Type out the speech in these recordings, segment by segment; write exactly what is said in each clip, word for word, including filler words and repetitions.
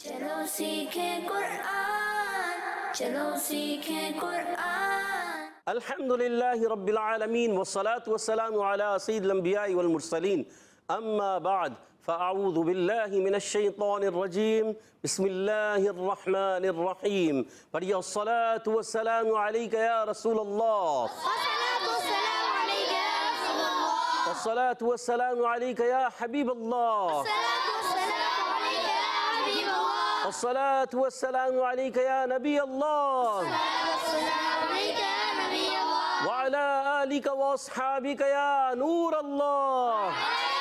चलो सीखें कुरान, चलो सीखें कुरान। अल्हम्दुलिल्लाहि रब्बिल आलमीन वस्सलातु वस्सलामु अला सय्यिदिल अंबियाइ वल मुरसलीन अम्मा बाद फ़अऊज़ु बिल्लाहि मिनश शैतानिर रजीम बिस्मिल्लाहिर रहमानिर रहीम। पढ़िए अस्सलातु वस्सलामु अलैका या रसूलल्लाह, अस्सलातु वस्सलामु अलैका या हबीबल्लाह, अस्सलातु वस्सलामु अलैका या नबी अल्लाह व अला आलिका व अस्हाबिका या नूर अल्लाह।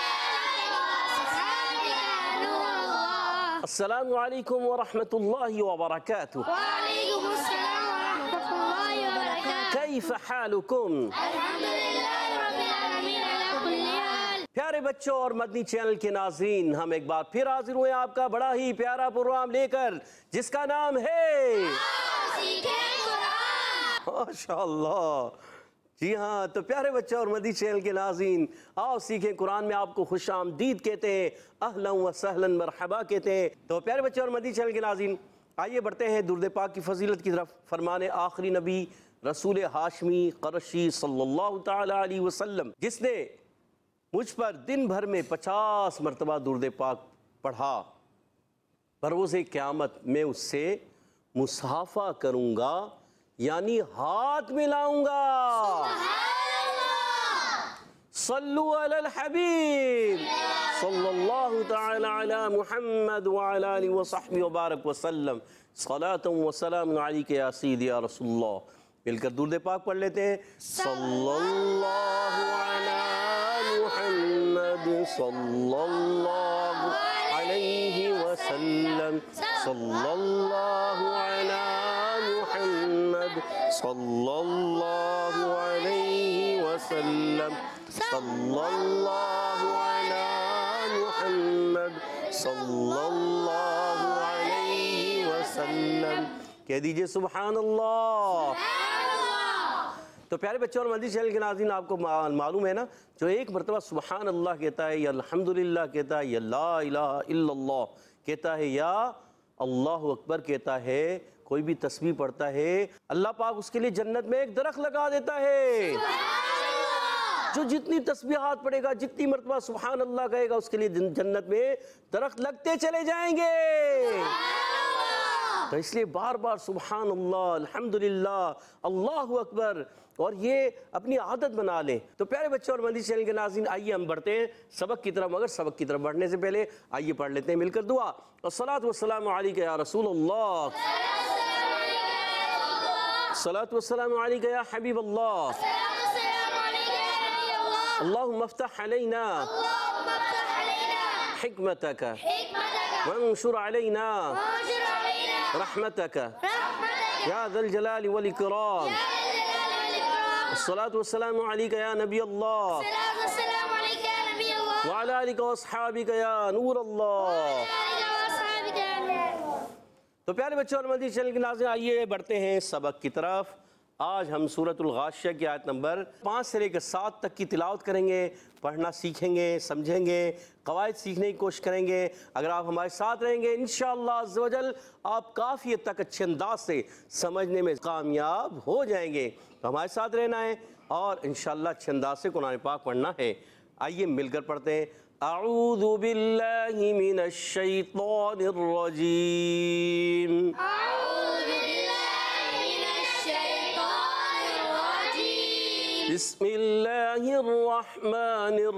अस्सलामु अलैकुम व रहमतुल्लाहि व बरकातुहू। वालेकुम अस्सलाम व रहमतुल्लाहि व बरकातुहू। कैफ हालुकुम? अल्हम्दुलिल्लाह रब्बिल आलमीन अला कुल्ली हाल। प्यारे बच्चों और मदनी चैनल के नाज़रीन, हम एक बार फिर हाजिर हुए आपका बड़ा ही प्यारा प्रोग्राम लेकर जिसका नाम है सीखें कुरान। माशाअल्लाह। जी हाँ, तो प्यारे बच्चों और मदनी चैनल के नाज़रीन, आओ सीखें कुरान में आपको खुश आमदीद कहते हैं, अहलन व सहलन मरहबा कहते हैं। तो प्यारे बच्चों और मदनी चैनल के नाज़रीन, आइए बढ़ते हैं दुरूद पाक की फजीलत की तरफ। फरमाने आखिरी नबी रसूल हाशमी क़ुरैशी सल्लल्लाहु तआला अलैहि वसल्लम, जिसने मुझ पर दिन भर में पचास मरतबा दुरूद पाक पढ़ा, बरोज़े क़यामत मैं उससे मुसाफ़ा करूँगा, यानी हाथ मिलाऊंगा। सल्लु अलल हबीब सल्लल्लाहु तआला अला मुहम्मद व अला आलिहि व सहबिहि व बारक व सल्लम सलातन व सलामुन अलैका या सय्यदी या रसूलल्लाह। मिलकर दुरूद पाक पढ़ लेते हैं। सल्लल्लाहु अला मुहम्मद सल्लल्लाहु अलैहि व सल्लम सल्लल्लाहु अला मुहम्मद सल्लल्लाहु अलैहि वसल्लम सल्लल्लाहु अला मुहम्मद सल्लल्लाहु अलैहि वसल्लम। कह दीजिए सुभान अल्लाह। तो प्यारे बच्चों और मदनी चैनल के नाज़रीन, आपको मालूम है ना, जो एक मरतबा सुभान अल्लाह कहता है या अल्हम्दुलिल्लाह कहता है या ला इलाहा इल्लल्लाह कहता है या अल्लाहु अकबर कहता है, कोई भी तस्बीह पढ़ता है, अल्लाह पाक उसके लिए जन्नत में एक दरख्त लगा देता है। जो जितनी तस्बीहात पढ़ेगा, जितनी मरतबा सुभान अल्लाह कहेगा, उसके लिए जन्नत में दरख्त लगते चले जाएंगे। तो इसलिए बार बार सुभान अल्लाह, अल्हम्दुलिल्लाह, अल्लाहु अकबर, और ये अपनी आदत बना लें। तो प्यारे बच्चों और मदनी चैनल के नाज़रीन, आइए हम बढ़ते हैं सबक की तरफ। मगर सबक की तरफ बढ़ने से पहले आइए पढ़ लेते हैं मिलकर दुआ। अस्सलातु वस्सलामु अलैका या रसूलल्लाह, अस्सलातु वस्सलामु अलैका या हबीबल्लाह, अल्लाहुम्मा अफ्तह अलैना हिकमतक वंशुर अलैना रहमतक या ज़ल जलाली वल इकराम। अस्सलातु वस्सलामु अलैका या नबी अल्लाह व अला आलिका व अस्हाबिका या नूर अल्लाह। तो प्यारे बच्चों और मदनी चैनल के नाज़रीन, आइए बढ़ते हैं सबक की तरफ। आज हम सूरतुल गाशिया की आयत नंबर पाँच से लेकर सात तक की तिलावत करेंगे, पढ़ना सीखेंगे, समझेंगे, कवायद सीखने की कोशिश करेंगे। अगर आप हमारे साथ रहेंगे, इंशाअल्लाह अज़्ज़ व जल आप काफ़ी हद तक अच्छे अंदाज से समझने में कामयाब हो जाएंगे। तो हमारे साथ रहना है और इंशाअल्लाह अच्छे अंदाज से कुरान पाक पढ़ना है। आइए मिलकर पढ़ते हैं। अऊज़ु बिल्लाहि मिनश शैतानिर रजीम, बिस्मिल्लाहिर रहमानिर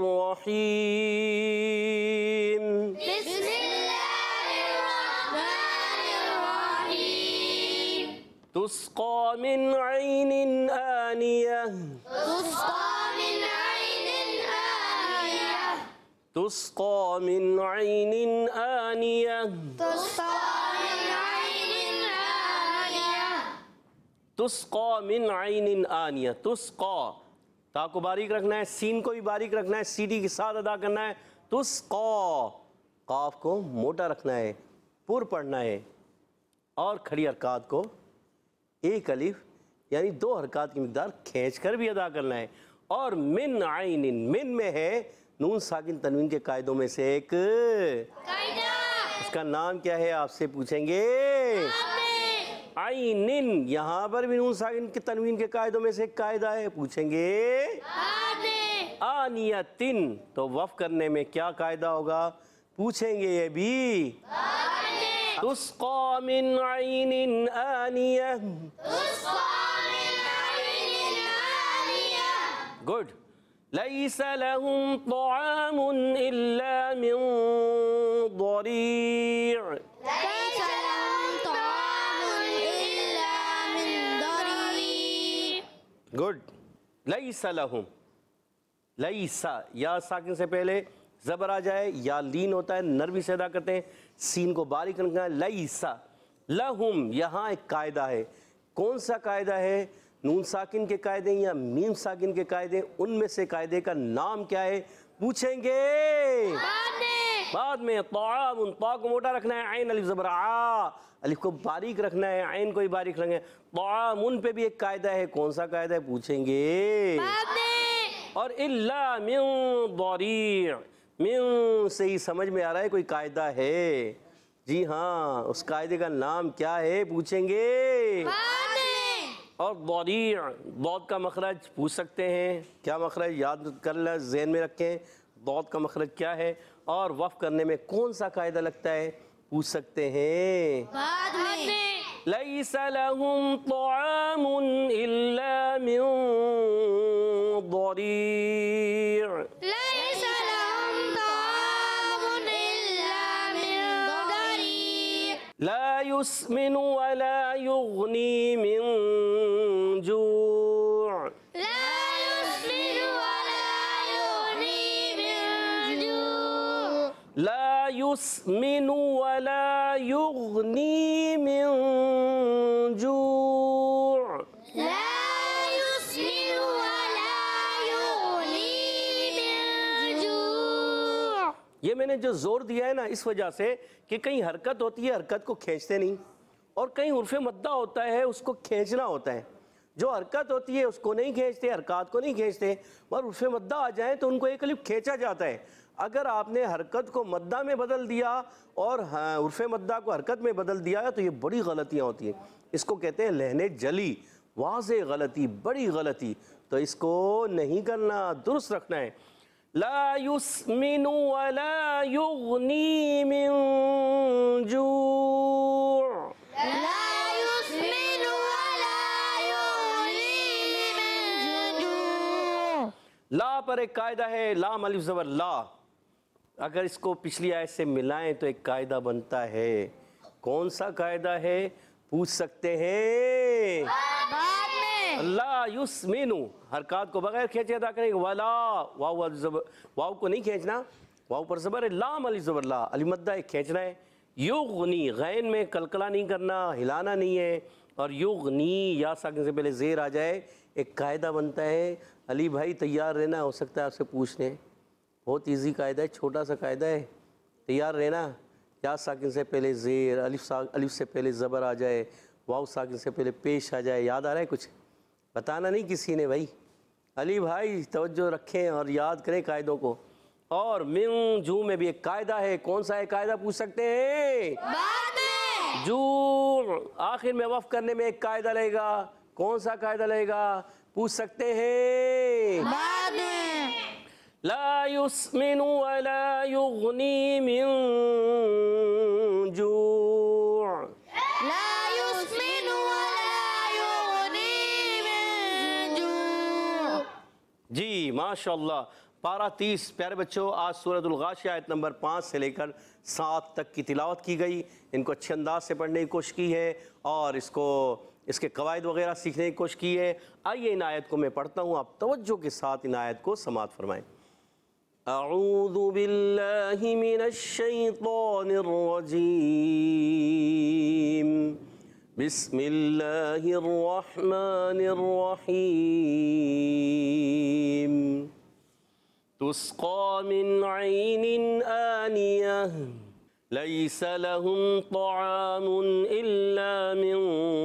रहीम, बिस्मिल्लाहिर रहमानिर रहीम। तुस्क़ा मिन ऐनिन आनियह, तुस्क़ा मिन ऐनिन आनियह, तुस्क़ा मिन ऐनिन आनियह, तुस्क़ा मिन ऐनिन आनियह, तुस्क़ा मिन ऐनिन आनियह। तुस्क़ा, ता को बारीक रखना है, सीन को भी बारीक रखना है, सीडी के साथ अदा करना है। तुस्क़ा, काफ को मोटा रखना है, पुर पढ़ना है, और खड़ी हरकत को एक अलिफ यानी दो हरकत की मिकदार खींच कर भी अदा करना है। और मिन आइनिन, मिन में है नून साकिन तनवीन के कायदों में से एक, کا نام کیا ہے آپ سے پوچھیں گے عینن یہاں پر بھی نون ساکن کے تنوین کے قاعدوں میں سے ایک قاعدہ ہے پوچھیں گے آنیتن تو وف کرنے میں کیا قاعدہ ہوگا پوچھیں گے یہ بھی تسقى من عين آنية good ليس لهم طعام إلا من ضريع ليس لهم طعام إلا من ضريع good ليس لهم ليس یا ساکن سے پہلے زبر آ جائے یا لین ہوتا ہے نرمی سے ادا کرتے ہیں سین کو باریک رکھنا ہے لیسا لہم یہاں ایک قاعدہ ہے کون سا قاعدہ ہے نون ساکن کے قاعدے یا میم ساکن کے قاعدے ان میں سے قاعدے کا نام کیا ہے پوچھیں گے بعد میں طعام طا کو موٹا رکھنا ہے عین الف زبر آ الف کو باریک رکھنا ہے عین کو ہی باریک رکھنا ہے طعام ان پہ بھی ایک قاعدہ ہے کون سا قاعدہ ہے پوچھیں گے اور الا من ضریع من سے ہی سمجھ میں آ رہا ہے کوئی قاعدہ ہے جی ہاں اس قاعدے کا نام کیا ہے پوچھیں گے اور ضریع ضاد کا مخرج پوچھ سکتے ہیں کیا مخرج یاد کر لیں ذہن میں رکھیں ضاد کا مخرج کیا ہے اور وقف کرنے میں کون سا قاعدہ لگتا ہے پوچھ سکتے ہیں لیس لہم طعام الا من ضریع ليس لهم طعام إلا من ضريع لا يسمن ولا يغني من جوع لا يسمن ولا يغني من جوع لا يسمن ولا يغني من جوع لا يسمن ولا يغني من جوع یہ میں نے جو زور دیا ہے نا اس وجہ سے کہ کہیں حرکت ہوتی ہے حرکت کو کھینچتے نہیں اور کہیں عرف مدہ ہوتا ہے اس کو کھینچنا ہوتا ہے جو حرکت ہوتی ہے اس کو نہیں کھینچتے حرکات کو نہیں کھینچتے اور عرف مدہ آ جائیں تو ان کو ایک الف کھینچا جاتا ہے اگر آپ نے حرکت کو مدہ میں بدل دیا اور عرف مدہ کو حرکت میں بدل دیا تو یہ بڑی غلطیاں ہوتی ہیں اس کو کہتے ہیں لہن جلی واضح غلطی بڑی غلطی تو اس کو نہیں کرنا درست رکھنا ہے لا يسمن ولا يغني من جوع لا يسمن ولا يغني من جوع لا پر ایک قاعدہ ہے لام الف زبر لا اگر اس کو پچھلی آیت سے ملائیں تو ایک قاعدہ بنتا ہے کون سا قاعدہ ہے پوچھ سکتے ہیں بعد میں لا یسمنو حرکات کو بغیر کھینچے ادا کریں گے ولا واو زبر واو کو نہیں کھینچنا واو پر زبر ہے لام الف زبر لا الف مدہ ایک کھینچنا ہے یغنی غین میں کلکلا نہیں کرنا ہلانا نہیں ہے اور یغنی یا ساکن سے پہلے زیر آ جائے ایک قاعدہ بنتا ہے علی بھائی تیار رہنا ہو سکتا ہے آپ سے پوچھ لیں بہت ایزی قاعدہ ہے چھوٹا سا قاعدہ ہے تیار رہنا یا ساکن سے پہلے زیر الف الف سے پہلے زبر آ جائے واو ساکن سے پہلے پیش آ جائے یاد آ رہا ہے کچھ بتانا نہیں کسی نے بھائی علی بھائی توجہ رکھیں اور یاد کریں قاعدوں کو اور من جو میں بھی ایک قاعدہ ہے کون سا ہے قاعدہ پوچھ سکتے ہیں بعد میں جو آخر میں وقف کرنے میں ایک قاعدہ لگے گا کون سا قاعدہ لگے گا پوچھ سکتے ہیں بعد میں لا يسمن ولا يغني من جوع لا يسمن ولا يغني من جوع جی ماشاءاللہ پارہ تیس پیارے بچوں آج سورۃ الغاشیہ آیت نمبر پانچ سے لے کر سات تک کی تلاوت کی گئی ان کو اچھے انداز سے پڑھنے کی کوشش کی ہے اور اس کو اس کے قواعد وغیرہ سیکھنے کی کوشش کی ہے آئیے ان آیت کو میں پڑھتا ہوں آپ توجہ کے ساتھ ان آیت کو سماعت فرمائیں اعوذ باللہ من الشیطان الرجیم بسم اللہ الرحمن الرحیم تسقى من عين آنية ليس لهم طعام إلا من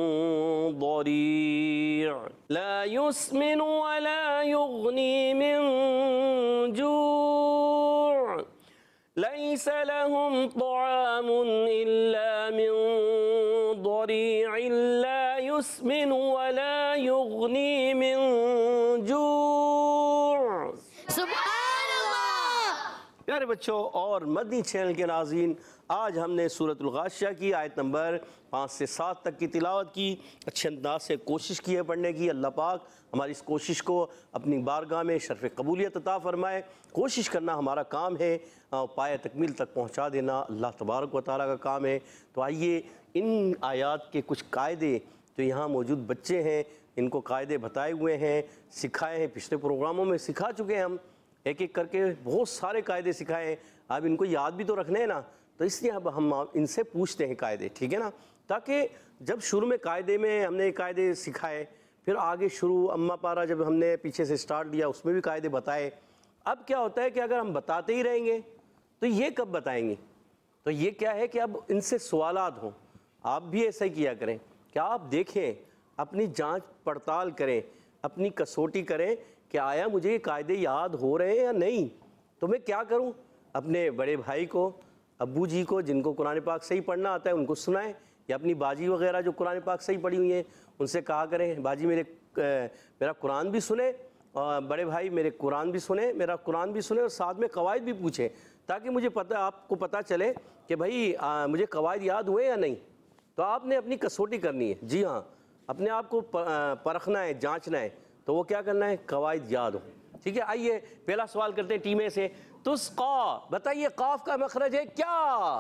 ضريع لا يسمن ولا يغني من جوع ليس لهم طعام إلا من ضريع لا يسمن ولا يغني من جوع. سبحان اللہ. پیارے بچوں اور مدنی چینل کے ناظرین، آج ہم نے سورۃ الغاشیہ کی آیت نمبر پانچ سے سات تک کی تلاوت کی. اچھے انداز سے کوشش کی ہے پڑھنے کی. اللہ پاک ہماری اس کوشش کو اپنی بارگاہ میں شرف قبولیت عطا فرمائے. کوشش کرنا ہمارا کام ہے، پایہ تکمیل تک پہنچا دینا اللہ تبارک و تعالیٰ کا کام ہے. تو آئیے ان آیات کے کچھ قاعدے جو یہاں موجود بچے ہیں ان کو قاعدے بتائے ہوئے ہیں، سکھائے ہیں. پچھلے پروگراموں میں سکھا چکے ہیں ہم، ایک ایک کر کے بہت سارے قاعدے سکھائے ہیں. اب ان کو یاد بھی تو رکھنے ہیں نا، تو اس لیے اب ہم ان سے پوچھتے ہیں قاعدے، ٹھیک ہے نا، تاکہ جب شروع میں قاعدے میں ہم نے قاعدے سکھائے، پھر آگے شروع اما پارا جب ہم نے پیچھے سے سٹارٹ دیا اس میں بھی قاعدے بتائے. اب کیا ہوتا ہے کہ اگر ہم بتاتے ہی رہیں گے تو یہ کب بتائیں گے؟ تو یہ کیا ہے کہ اب ان سے سوالات ہوں. آپ بھی ایسا ہی کیا کریں کہ آپ دیکھیں، اپنی جانچ پڑتال کریں، اپنی کسوٹی کریں کہ آیا مجھے یہ قاعدے یاد ہو رہے ہیں یا نہیں. تو میں کیا کروں؟ اپنے بڑے بھائی کو، ابو جی کو جن کو قرآن پاک صحیح پڑھنا آتا ہے ان کو سنائیں، یا اپنی باجی وغیرہ جو قرآن پاک صحیح پڑھی ہوئی ہیں ان سے کہا کریں باجی میرے میرا قرآن بھی سنیں، اور بڑے بھائی میرے قرآن بھی سنیں میرا قرآن بھی سنیں اور ساتھ میں قواعد بھی پوچھیں، تاکہ مجھے پتہ آپ کو پتہ چلے کہ بھائی مجھے قواعد یاد ہوئے یا نہیں. تو آپ نے اپنی کسوٹی کرنی ہے. جی ہاں، اپنے آپ کو پرکھنا ہے، جانچنا ہے. تو وہ کیا کرنا ہے؟ قواعد یاد ہو. ٹھیک ہے، آئیے پہلا سوال کرتے ہیں ٹیمیں سے. تسقا، بتائیے قاف کا مخرج ہے کیا؟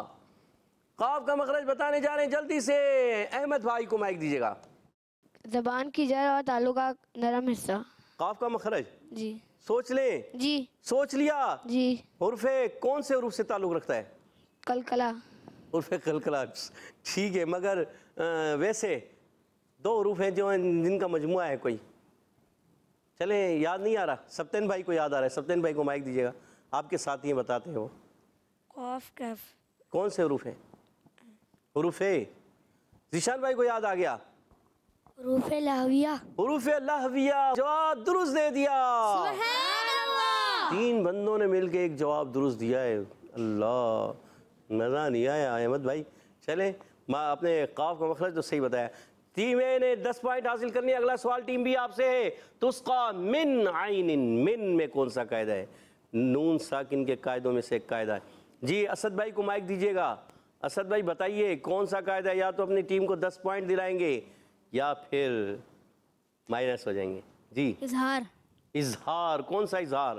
قاف کا مخرج بتانے جا رہے ہیں جلدی سے. احمد بھائی کو مائک دیجیے گا. زبان کی جڑ اور تعلق کا نرم حصہ. قاف کا مخرج جی. سوچ لیں. جی. سوچ لیا. جی. حرف کون سے حروف سے تعلق رکھتا ہے؟ کلکلا. حرف کلکلا. ٹھیک ہے، مگر ویسے دو حروف ہیں جو جن کا مجموعہ ہے کوئی. چلیں، یاد نہیں آ رہا. سبتین بھائی کو یاد آ رہا ہے. سبتین بھائی کو مائک دیجیے گا. آپ کے ساتھی ہیں، بتاتے ہیں وہ. قاف کاف. کون سے حروف ہیں؟ حروف ذیشان بھائی کو یاد آ گیا. حروف لہویہ. حروف لہویہ. جواب درست دے دیا. سبحان اللہ. تین بندوں نے مل کے ایک جواب درست دیا ہے. اللہ، مزہ نہیں آیا احمد بھائی. چلیں، میں اپنے قاف کا مخرج تو صحیح بتایا. ٹیمیں نے دس پوائنٹ حاصل کرنی ہے. اگلا سوال ٹیم بھی آپ سے ہے. تسقا من عین. من میں کون سا قاعدہ ہے؟ نون ساکن کے قاعدوں میں سے ایک قاعدہ ہے. جی اسد بھائی کو مائک دیجیے گا. اسد بھائی بتائیے کون سا قاعدہ ہے؟ یا تو اپنی ٹیم کو دس پوائنٹ دلائیں گے یا پھر مائنس ہو جائیں گے. جی. اظہار. اظہار. کون سا اظہار؟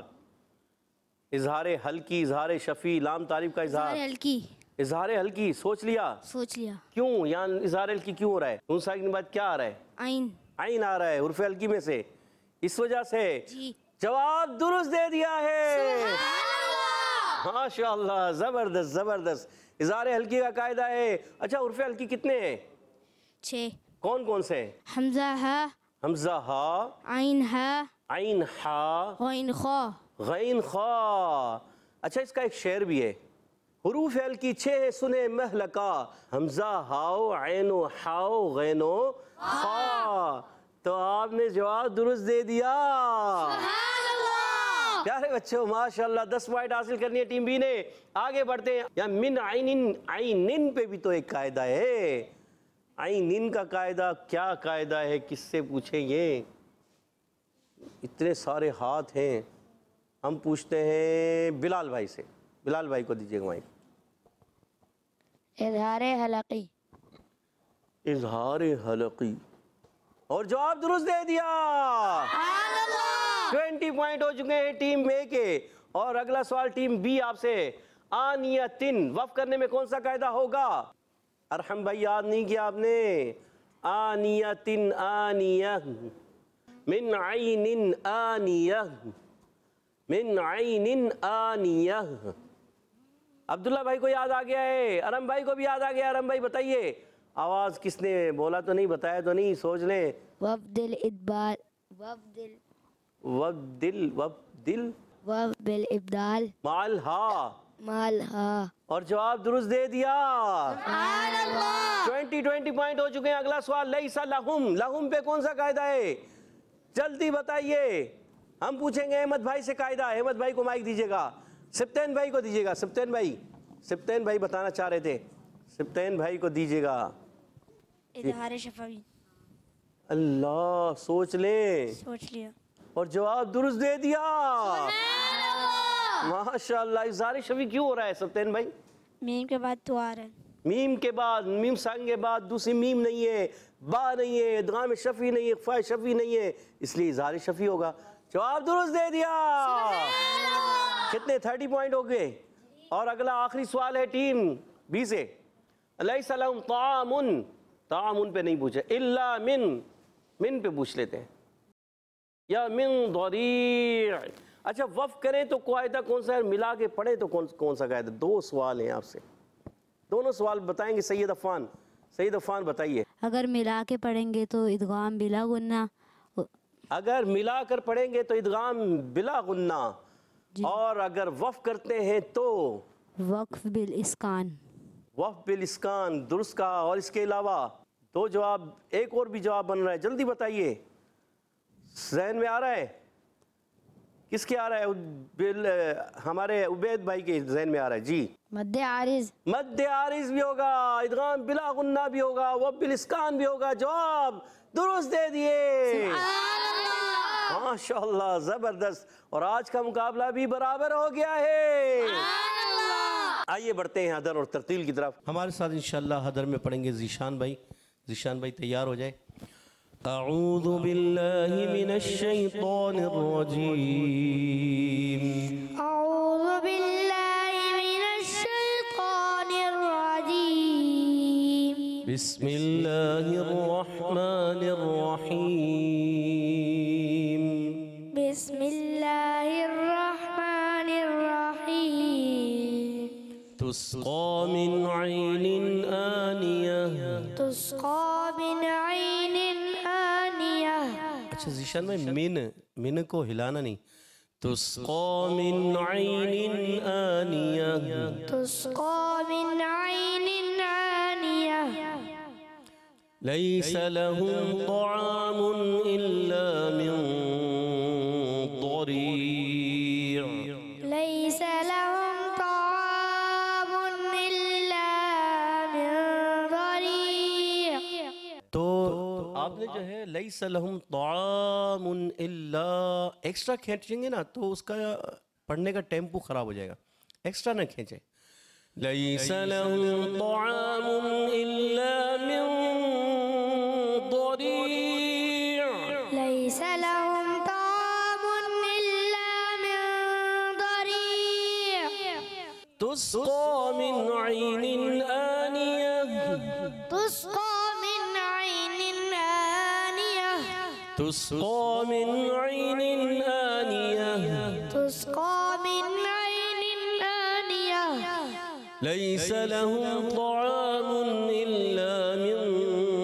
اظہار حلقی، اظہار شفیع، لام طالب کا اظہار. اظہار حلقی. اظہار حلقی. سوچ لیا؟ سوچ لیا. کیوں یہاں اظہار حلقی کیوں ہو رہا ہے؟ نون ساکن کے بعد کیا آ رہا ہے؟ عین. عین آ رہا ہے حرف حلقی میں سے، اس وجہ سے. جی. جواب درست دے دیا ہے. سبحان اللہ. ماشاء اللہ، زبردست زبردست. اظہار حلقی کا قاعدہ ہے. اچھا، حرف حلقی کتنے ہیں؟ چھ. کون کون سے؟ حمزہ ہا. حمزہ ہا. عین ہا. عین ہا. غین خا. غین خا. اچھا، اس کا ایک شعر بھی ہے. حروف حلقی چھ ہے سنے مہلکا، حمزہ ہاؤ عینو ہاؤ غینو خا. تو آپ نے جواب درست دے دیا. سبحان اللہ. پیارے بچوں، ماشاءاللہ دس پوائنٹ حاصل کرنی ہے ٹیم بی نے. آگے بڑھتے ہیں. یا من عین. عینن پہ بھی تو ایک قاعدہ ہے. عینن کا قاعدہ کیا قاعدہ ہے؟ کس سے پوچھیں یہ؟ اتنے سارے ہاتھ ہیں. ہم پوچھتے ہیں بلال بھائی سے. بلال بھائی کو دیجیے گا مائک. اظہار حلقی. اظہار حلقی. اور جواب درست دے دیا. سبحان اللہ. ٹوینٹی پوائنٹ ہو چکے ہیں ٹیم اے کے. اور اگلا سوال ٹیم بی آپ سے. آنیتن. وقف کرنے میں کون سا قاعدہ ہوگا؟ ارحم بھائی یاد نہیں کیا آپ نے. آنیتن. آنیہ. من عین آنیہ. من عین آنیہ. عبداللہ بھائی کو یاد آ گیا ہے. ارم بھائی کو بھی یاد آ گیا. ارم بھائی بتائیے. آواز کس نے بولا تو نہیں، بتایا تو نہیں، سوچ لیں. وفدل ادبال. وفدل. وبدل. وبدل. وفدل ابدال. مال ہا. مال ہا. اور جواب درست دے دیا. سبحان اللہ. ٹوینٹی ٹوینٹی پوائنٹ ہو چکے ہیں. اگلا سوال لیسا لہم. لہم پہ کون سا قاعدہ ہے؟ جلدی بتائیے. ہم پوچھیں گے احمد بھائی سے قاعدہ. احمد بھائی کو مائک دیجیے گا. سبتین بھائی کو دیجیے گا، سبتین بھائی، سبتین بھائی بتانا چاہ رہے تھے، سبتین بھائی کو دیجیے گا۔ اظہار شفوی۔ اللہ، سوچ لیں سوچ لیا اور جواب درست دے دیا، ماشاء اللہ۔ اظہار شفوی کیوں ہو رہا ہے سبتین بھائی؟ میم کے بعد تو آ رہا ہے، میم کے بعد، میم سانگ کے بعد دوسری میم نہیں ہے، با نہیں ہے، ادغام شفی نہیں ہے، اخفاء شفی نہیں ہے، اس لیے اظہار شفی ہوگا۔ جواب درست دے دیا، کتنے تھرٹی پوائنٹ ہو گئے۔ اور اگلا آخری سوال ہے ٹیم بی سے، لیس لہم طعام، طعام پہ نہیں پوچھے، الا من، من پہ پوچھ لیتے ہیں، یا من ضریع۔ اچھا وقف کریں تو قاعدہ کون سا ہے، ملا کے پڑھیں تو کون کون سا قاعدہ؟ دو سوال ہیں آپ سے، دونوں سوال بتائیں گے سید عفان۔ سید عفان بتائیے۔ اگر ملا کے پڑھیں گے تو ادغام بلا غنہ، اگر ملا کر پڑھیں گے تو ادغام بلا غنہ، اور اگر وقف کرتے ہیں تو وقف بالاسکان۔ وقف بالاسکان، درست کہا۔ اور اس کے علاوہ دو جواب، ایک اور بھی جواب بن رہا ہے، جلدی بتائیے، ذہن میں آ رہا ہے؟ کس کے آ رہا ہے؟ بال ہمارے عبید بھائی کے ذہن میں آ رہا ہے، جی۔ مد عارض، مد عارض بھی ہوگا، ادغام بلا غنہ بھی ہوگا، وقف بالاسکان بھی ہوگا، جواب درست دے دیے، ماشاء اللہ، زبردست۔ اور آج کا مقابلہ بھی برابر ہو گیا ہے۔ آئیے بڑھتے ہیں حدر اور ترتیل کی طرف۔ ہمارے ساتھ انشاءاللہ حدر میں پڑھیں گے ذیشان بھائی۔ ذیشان بھائی تیار ہو جائے۔ اعوذ باللہ من الشیطان الرجیم، اعوذ باللہ من الشیطان الرجیم، بسم اللہ الرحمن الرحیم، بسم اللہ الرحمن الرحیم، تسقى من عين آنية، تسقى من عین آنیہ۔ اچھا ذیشان میں من، من کو ہلانا نہیں، تسقى من عين آنية، تسقى من عین آنیہ، ليس لهم طعام إلا من ضريع، لیس لهم طعام الا من ضریع۔ تو آپ نے جو ہے لیس لہم طعام الا ایکسٹرا کھینچیں گے نا تو اس کا پڑھنے کا ٹیمپو خراب ہو جائے گا، ایکسٹرا نہ کھینچیں۔ لیس لہم طعام الا من ضریع، لیس لهم طعام الا من ضریع، تسقى من عین آنیہ، تسقى من عین آنیہ، تسقى من عین آنیہ، تسقى من عین آنیہ، ليس لهم طعام إلا من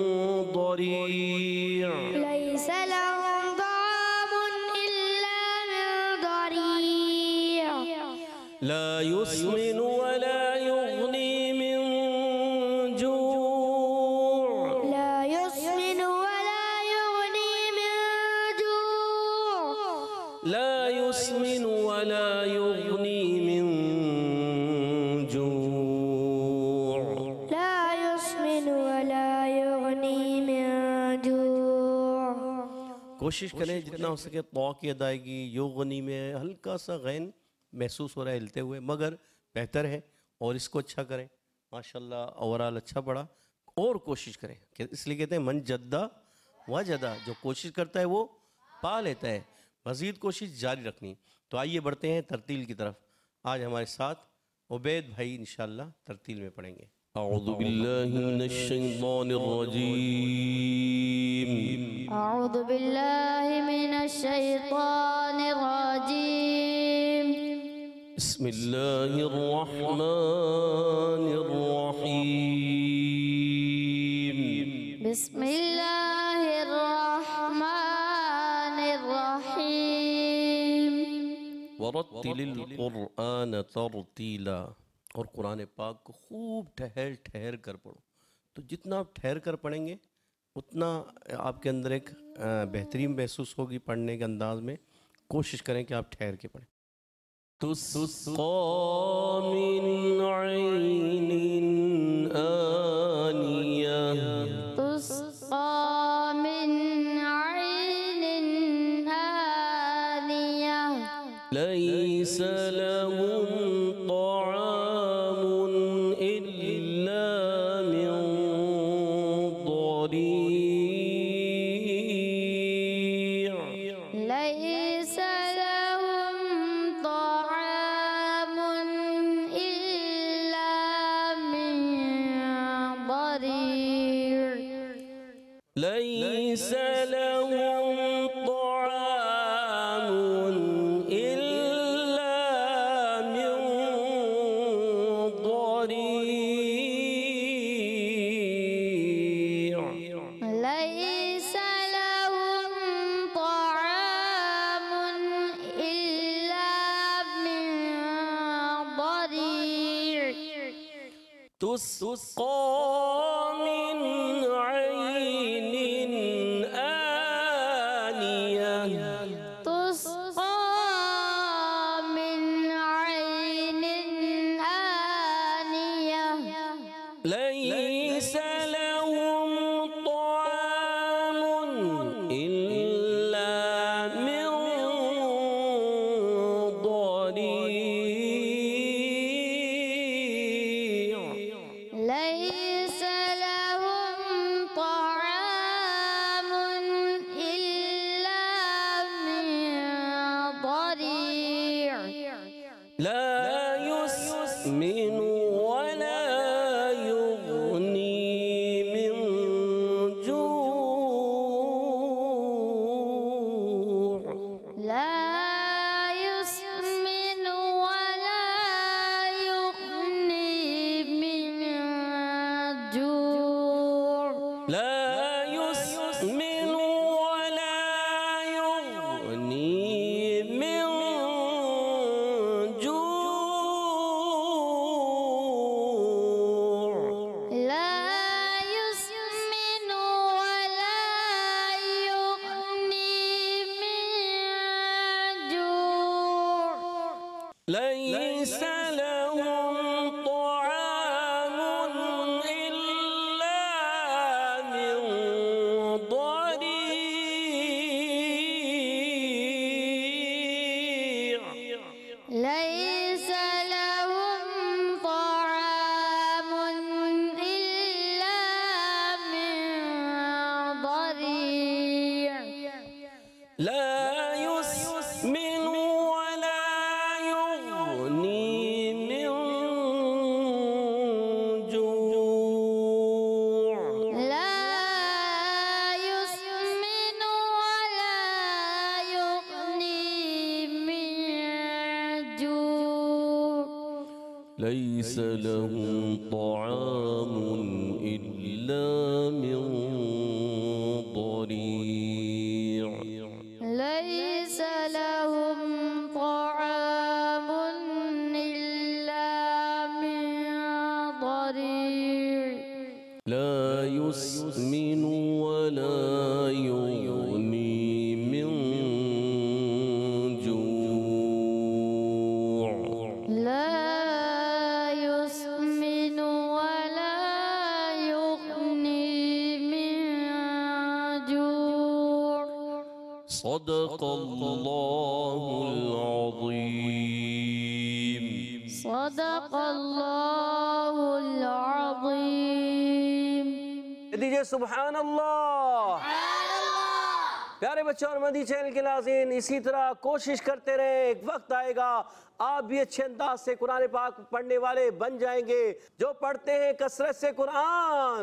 ضريع، لیس لهم طعام الا من ضریع، لا يسمن ولا يغني من جوع، لا يسمن ولا يغني من جوع، لا يسمن ولا يغني من جوع۔ لا يسمن ولا يغني من جوع۔ کوشش کریں جتنا ہو سکے طا کی ادائیگی، یغنی میں ہلکا سا غین محسوس ہو رہا ہے ہلتے ہوئے، مگر بہتر ہے، اور اس کو اچھا کریں، ماشاءاللہ اوورال اچھا پڑا۔ اور کوشش کریں، کہ اس لیے کہتے ہیں من جدہ وجدہ، جو کوشش کرتا ہے وہ پا لیتا ہے، مزید کوشش جاری رکھنی۔ تو آئیے بڑھتے ہیں ترتیل کی طرف۔ آج ہمارے ساتھ عبید بھائی انشاءاللہ ترتیل میں پڑھیں گے۔ اعوذ باللہ من الشیطان الرجیم، اعوذ باللہ من الشیطان الرجیم، بسم اللہ الرحمن الرحیم، بسم اللہ الرحمن الرحیم، ورتل القرآن ترتیلا، اور قرآن پاک کو خوب ٹھہر ٹھہر کر پڑھو۔ تو جتنا آپ ٹھہر کر پڑھیں گے اتنا آپ کے اندر ایک بہترین محسوس ہوگی پڑھنے کے انداز میں۔ کوشش کریں کہ آپ ٹھہر کے پڑھیں۔ تسقى من عين آنية تسقى من عين آنية ليس لهم طعام إلا من ضريع ليس لهم طعام إلا من ضريع ليس لهم طعام إلا من ضريع ليس لهم طعام إلا من ضريع تسقى من عين آنية تسقى من عين آنية ليس لهم طعام إلا من ضريع ليس لهم طعام إلا من ضريع لا يسمن ولا يغني من جوع لا يسمن ولا يغني من جوع لا يسمن ولا يغني من جوع لا يسمن ولا يغني من جوع ليس لهم طعام إلا من ضريع ليس لهم طعام إلا من ضريع لا يسمن ولا يغني من جوع لا يسمن ولا يغني من جوع ليس لهم طعام إلا من ضريع ليس لهم طعام إلا من ضريع لا يسمن ولا يغني من جوع لا يسمن ولا يغني من جوع صدق الله العظيم صدق الله العظيم दीजिए सुभान अल्लाह। प्यारे बच्चों और मदी चैनल के नाज़रीन, इसी तरह कोशिश करते रहें, एक वक्त आएगा आप भी अच्छे अंदाज से कुरान पाक पढ़ने वाले बन जाएंगे, जो पढ़ते हैं कसरत से कुरान।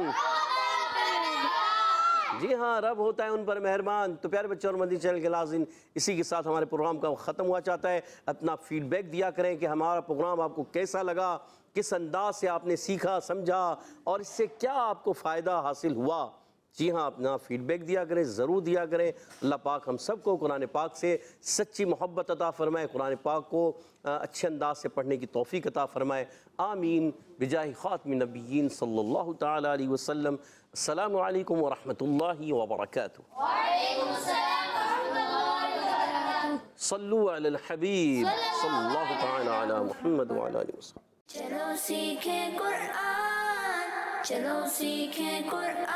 जी हाँ, रब होता है उन पर मेहरबान। तो प्यारे बच्चों और मदी चैनल के नाज़रीन, इसी के साथ हमारे प्रोग्राम का ख़त्म हुआ चाहता है। अपना फीडबैक दिया करें कि हमारा प्रोग्राम आपको कैसा लगा, किस अंदाज से आपने सीखा समझा और इससे क्या आपको फ़ायदा हासिल हुआ। जी हाँ, अपना फीडबैक दिया करें, ज़रूर दिया करें। अल्लाह पाक हम सबको कुरान पाक से सच्ची मोहब्बत अता फ़रमाए, कुरान पाक को अच्छे अंदाज से पढ़ने की तौफ़ीक अता फ़रमाए। आमीन बिजाहि ख़ातिमिन नबिय्यीन सल्लल्लाहु तआला अलैहि वसल्लम। अस्सलामु अलैकुम व रहमतुल्लाहि व बरकातुहू। वालेकुम अस्सलाम व रहमतुल्लाहि व बरकातुहू। صلو علی الحبیب صلی اللہ تعالی علی محمد وعلی آلہ وسلم. چلو سیکھیں قرآن، چلو سیکھیں قرآن.